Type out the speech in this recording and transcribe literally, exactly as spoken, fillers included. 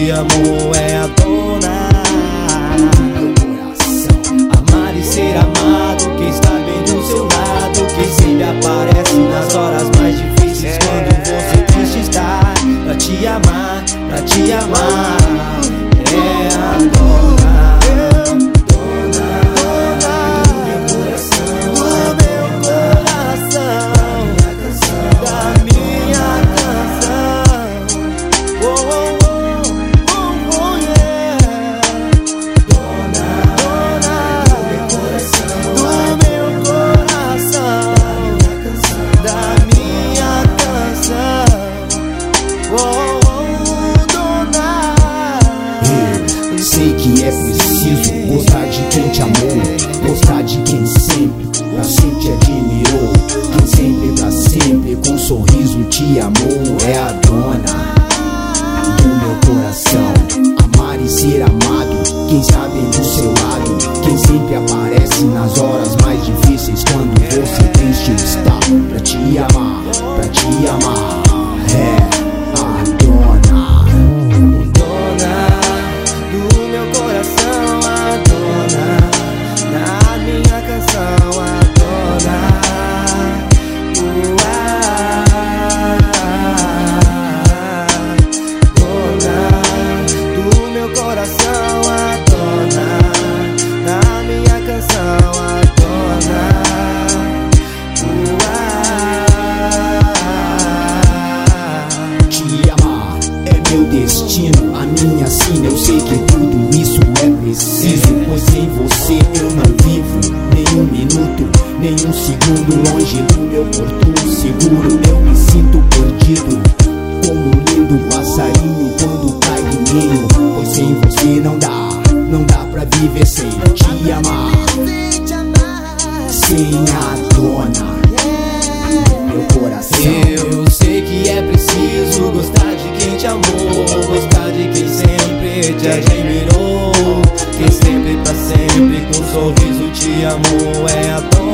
te amou é a dona do coração. Amar e ser amado, quem está bem do seu lado, quem sempre aparece nas horas mais difíceis, quando você triste está. Pra te amar, pra te amar, é a dona. Sei que é preciso gostar de quem te amou, gostar de quem sempre, pra sempre te admirou, quem sempre, pra sempre, com um sorriso te amou. É a dona do meu coração. Amar e ser amado, quem está bem do seu lado, quem sempre aparece nas horas mais difíceis, quando você triste está. Pra te amar, pra te amar, é a dona. Meu destino, a minha sina, eu sei que tudo isso é preciso, pois sem você eu não vivo nenhum minuto, nenhum segundo longe do meu porto seguro. Eu me sinto perdido, como um lindo passarinho quando cai do ninho, pois sem você não dá, não dá pra viver sem te amar, sem a dona do meu coração. Eu sei que é preciso gostar de quem te amou, gostar de quem sempre te admirou, quem sempre, pra sempre, com um sorriso te amou é a dona.